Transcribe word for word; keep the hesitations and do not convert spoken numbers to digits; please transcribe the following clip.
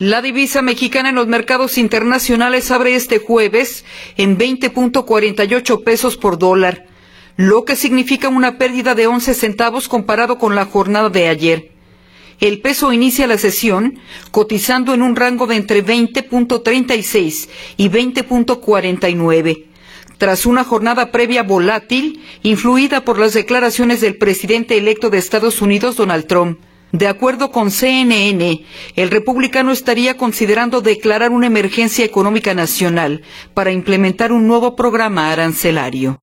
La divisa mexicana en los mercados internacionales abre este jueves en veinte punto cuarenta y ocho pesos por dólar, lo que significa una pérdida de once centavos comparado con la jornada de ayer. El peso inicia la sesión cotizando en un rango de entre veinte punto treinta y seis y veinte punto cuarenta y nueve, tras una jornada previa volátil influida por las declaraciones del presidente electo de Estados Unidos, Donald Trump. De acuerdo con C N N, el republicano estaría considerando declarar una emergencia económica nacional para implementar un nuevo programa arancelario.